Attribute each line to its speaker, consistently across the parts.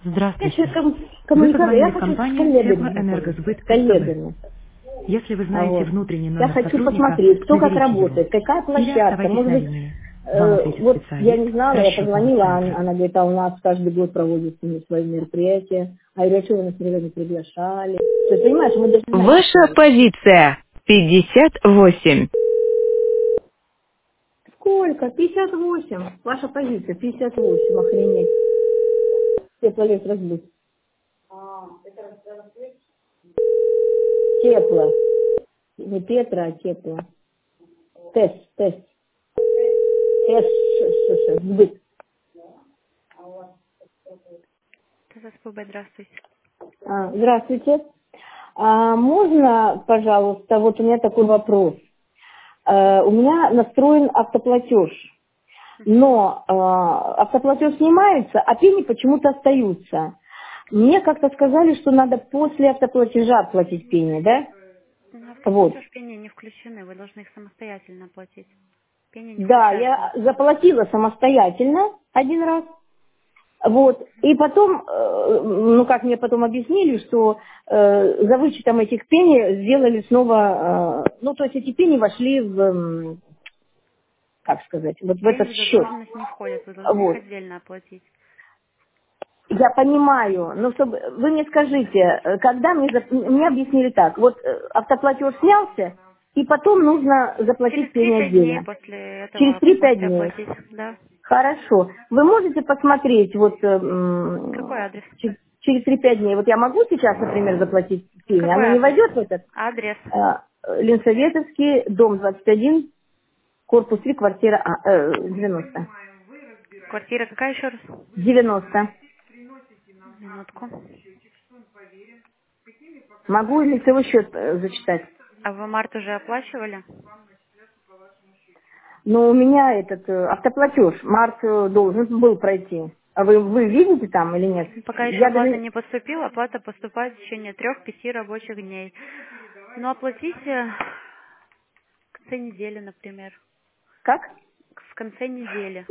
Speaker 1: Здравствуйте. Вы
Speaker 2: Коммуникатор.
Speaker 1: позвонили
Speaker 2: Я
Speaker 1: в
Speaker 2: хочу с
Speaker 1: компанию
Speaker 2: коллегами познакомиться.
Speaker 1: Теплоэнергосбыт
Speaker 2: С
Speaker 1: СПБ.
Speaker 2: коллегами.
Speaker 1: Если вы знаете
Speaker 2: Вот.
Speaker 1: внутренний
Speaker 2: Я
Speaker 1: номер
Speaker 2: хочу
Speaker 1: сотрудника,
Speaker 2: посмотреть, кто как
Speaker 1: наберите его.
Speaker 2: работает, какая
Speaker 1: Или
Speaker 2: площадка.
Speaker 1: оставайтесь
Speaker 2: Может
Speaker 1: на
Speaker 2: быть,
Speaker 1: линии. Вам ответит
Speaker 2: вот я
Speaker 1: специалист
Speaker 2: не знала, я
Speaker 1: расчетного
Speaker 2: позвонила,
Speaker 1: центра.
Speaker 2: она говорит, а у нас каждый год проводятся свои мероприятия. А я говорю, а что вы нас никогда не приглашали? То есть, понимаешь, мы даже не знаем,
Speaker 3: Ваша
Speaker 2: что это.
Speaker 3: позиция 58.
Speaker 2: Сколько? 58. Ваша позиция 58. Охренеть. Теплолес разбит. Тепло. Не Петра, а тепло. Тест. Сбыт.
Speaker 4: СПБ, здравствуйте.
Speaker 2: Здравствуйте. Можно, пожалуйста, вот у меня такой вопрос. У меня настроен автоплатеж, но автоплатеж снимается, а пени почему-то остаются. Мне как-то сказали, что надо после автоплатежа платить пени, да?
Speaker 4: На
Speaker 2: Вот.
Speaker 4: автоплатеж пени не включены, вы должны их самостоятельно оплатить. Пени не
Speaker 2: Да,
Speaker 4: включаются в
Speaker 2: я
Speaker 4: автоплатеж.
Speaker 2: заплатила самостоятельно один раз. Вот. И потом, ну как мне потом объяснили, что за вычетом этих пени сделали снова, ну то есть эти пени вошли в, как сказать, вот в этот
Speaker 4: Пени в
Speaker 2: счет.
Speaker 4: задолженность не входят, вы должны их
Speaker 2: Вот.
Speaker 4: отдельно оплатить.
Speaker 2: Я понимаю, но чтобы вы мне скажите, когда мне объяснили так, вот автоплатеж снялся, и потом нужно заплатить
Speaker 4: Через
Speaker 2: пени
Speaker 4: 3-5 дней
Speaker 2: отдельно.
Speaker 4: после
Speaker 2: Через
Speaker 4: этого
Speaker 2: 3-5
Speaker 4: можете
Speaker 2: дней.
Speaker 4: оплатить, да.
Speaker 2: Хорошо. Вы можете посмотреть вот
Speaker 4: Какой адрес?
Speaker 2: через 3-5 дней. Вот я могу сейчас, например, заплатить пени?
Speaker 4: Какой
Speaker 2: Оно не
Speaker 4: адрес?
Speaker 2: войдет в этот?
Speaker 4: Адрес.
Speaker 2: Ленсоветовский, дом 21, корпус 3, квартира 90.
Speaker 4: Квартира какая еще раз?
Speaker 2: 90.
Speaker 4: Минутку.
Speaker 2: Могу лицевой счет зачитать?
Speaker 4: А вы март уже оплачивали?
Speaker 2: Но у меня этот автоплатеж, март должен был пройти. А вы видите там или нет?
Speaker 4: Пока еще
Speaker 2: Я
Speaker 4: оплата
Speaker 2: даже...
Speaker 4: не поступила, оплата поступает в течение 3-5 рабочих дней. Ну, оплатите в конце недели, например.
Speaker 2: Как?
Speaker 4: В конце недели.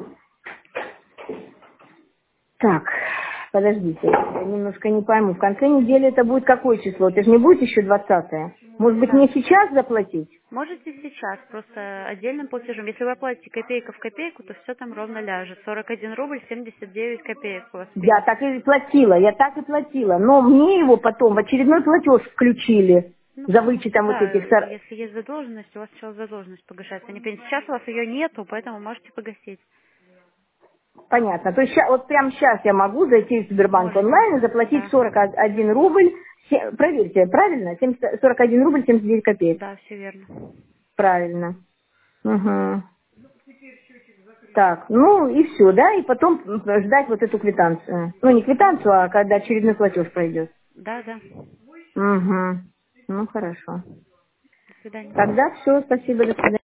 Speaker 2: Так, подождите, я немножко не пойму. В конце недели это будет какое число? Это же не будет еще 20-е? Может быть,
Speaker 4: Да.
Speaker 2: мне сейчас заплатить?
Speaker 4: Можете сейчас, просто отдельным платежом. Если вы оплатите копейка в копейку, то все там ровно ляжет. 41 рубль 79 копеек у вас
Speaker 2: Я
Speaker 4: пени.
Speaker 2: так и платила, но мне его потом в очередной платеж включили
Speaker 4: Ну,
Speaker 2: за
Speaker 4: потому что,
Speaker 2: вычетом вот
Speaker 4: да,
Speaker 2: этих...
Speaker 4: если есть задолженность, у вас сейчас задолженность погашается. А не пени. Сейчас у вас ее нету, поэтому можете погасить.
Speaker 2: Понятно. То есть вот прямо сейчас я могу зайти в Сбербанк
Speaker 4: Можете,
Speaker 2: онлайн и заплатить
Speaker 4: да.
Speaker 2: 41 рубль, проверьте, правильно? 41 рубль 79 копеек.
Speaker 4: Да, все верно.
Speaker 2: Правильно. Угу. Так, ну и все, да, и потом ждать вот эту квитанцию. Ну, не
Speaker 4: Да,
Speaker 2: квитанцию, а когда очередной платеж пройдет.
Speaker 4: да, да.
Speaker 2: Угу. Ну, хорошо.
Speaker 4: До свидания.
Speaker 2: Тогда все, спасибо, до свидания.